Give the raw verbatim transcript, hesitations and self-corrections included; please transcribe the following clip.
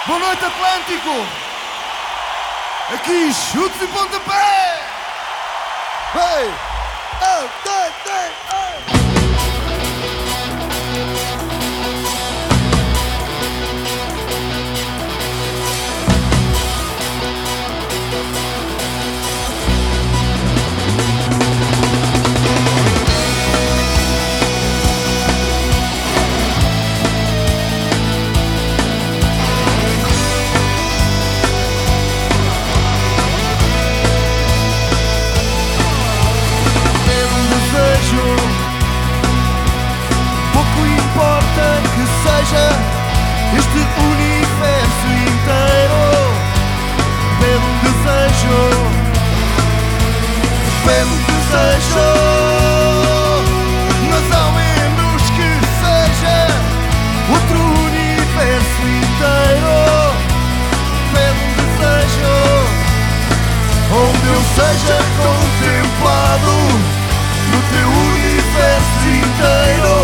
Boa noite, Atlântico! Aqui, chutes e pontapé! Hey! Oh, hey, hey, hey. Pouco importa que seja este universo inteiro. Pede um desejo, pede um desejo, mas ao menos que seja outro universo inteiro. Pede um desejo onde eu seja contemplado no teu universo inteiro.